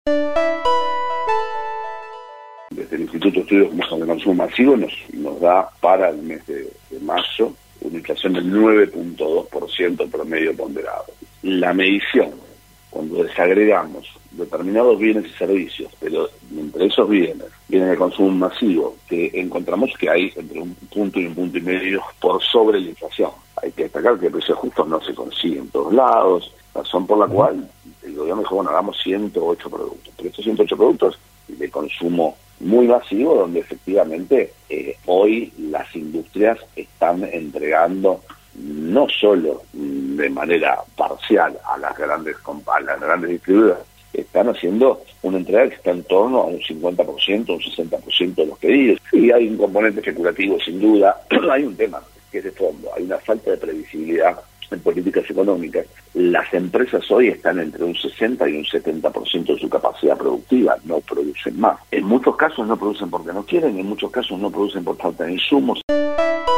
Desde el Instituto de Estudios de Consumo Masivo nos da para el mes de mayo una inflación del 9.2% promedio ponderado. La medición, cuando desagregamos determinados bienes y servicios, pero entre esos bienes de consumo masivo, que encontramos que hay entre un punto y un punto y medio por sobre la inflación. Hay que destacar que el precio justo no se consigue en todos lados, razón por la cual el gobierno dijo, bueno, hagamos 108 productos. Pero estos 108 productos de consumo muy masivo, donde efectivamente hoy las industrias están entregando no solo de manera parcial a las grandes distribuidoras, están haciendo una entrega que está en torno a un 50%, un 60% de los pedidos. Y hay un componente especulativo, sin duda. Hay un tema que es de fondo, hay una falta de previsibilidad en políticas económicas. Las empresas hoy están entre un 60 y un 70% de su capacidad productiva, no producen más. En muchos casos no producen porque no quieren, en muchos casos no producen por falta de insumos.